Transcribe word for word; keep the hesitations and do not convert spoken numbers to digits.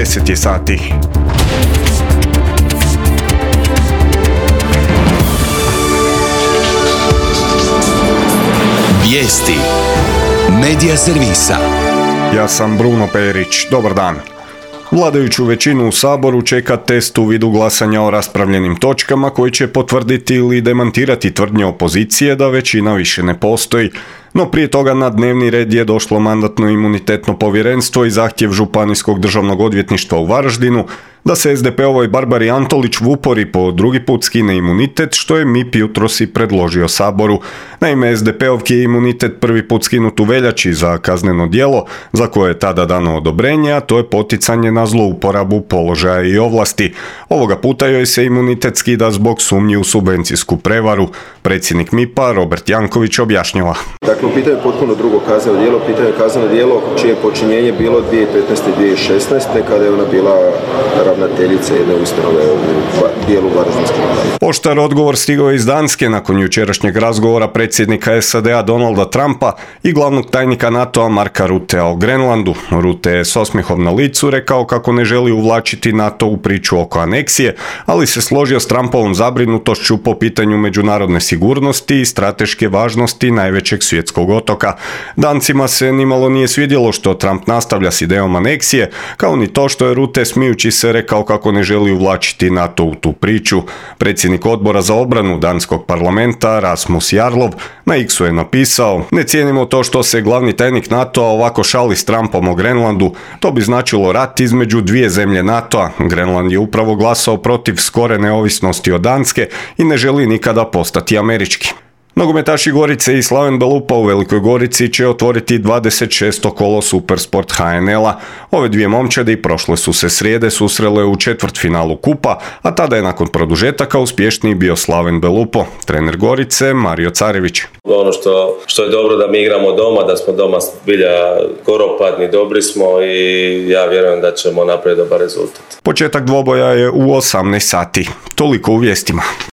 deset je sati. Vijesti Medija servisa. Ja sam Bruno Perić, dobar dan. Vladajuću većinu u Saboru čeka test u vidu glasanja o raspravljenim točkama koji će potvrditi ili demantirati tvrdnje opozicije da većina više ne postoji. No prije toga na dnevni red je došlo Mandatno-imunitetno povjerenstvo i zahtjev Županijskog državnog odvjetništva u Varaždinu da se es de pe-ovoj Barbari Antolić Vupori po drugi put skine imunitet, što je em i pe jutros i predložio Saboru. Naime, es de pe-ovki je imunitet prvi put skinut u veljači za kazneno djelo za koje je tada dano odobrenje, a to je poticanje na zlouporabu položaja i ovlasti. Ovoga puta joj se imunitet skida zbog sumnji u subvencijsku prevaru. Predsjednik em i pe-a Robert Janković objašnjava. Dakle, u pitanju je potpuno drugo kazneno djelo, u pitanju je kazneno djelo čije počinjenje bilo dvije tisuće petnaeste i dvije tisuće šesnaeste kada je ona bila ravnateljica jedne ustanove u dijelu Varaždinske županije. Oštar odgovor stigao je iz Danske nakon jučerašnjeg razgovora predsjednika es a de a Donalda Trumpa i glavnog tajnika NATO-a Marka Ruttea o Grenlandu. Rutte je s osmijehom na licu rekao kako ne želi uvlačiti NATO u priču oko aneksije, ali se složio s Trumpovom zabrinutošću po pitanju međunarodne sigurnosti i strateške važnosti najvećeg svjetskog otoka. Dancima se nimalo nije svidjelo što Trump nastavlja s idejom aneksije, kao ni to što je Rutte smijući se rekao kako ne želi uvlačiti NATO u tu priču. Predsjednik odbora za obranu danskog parlamenta Rasmus Jarlov na X-u je napisao: "Ne cijenimo to što se glavni tajnik NATO-a ovako šali s Trumpom o Grenlandu. To bi značilo rat između dvije zemlje NATO-a. Grenland je upravo glasao protiv skore neovisnosti od Danske i ne želi nikada postati američki." Nogometaši Gorice i Slaven Belupa u Velikoj Gorici će otvoriti dvadeset šesto kolo Supersport ha en el-a. Ove dvije momčadi prošle su se srijede susrele u četvrtfinalu kupa, a tada je nakon produžetaka uspješniji bio Slaven Belupo. Trener Gorice Mario Carević. Ono što, što je dobro da mi igramo doma, da smo doma bilja koropadni, dobri smo i ja vjerujem da ćemo napraviti dobar rezultat. Početak dvoboja je u osamnaest sati. Toliko u vijestima.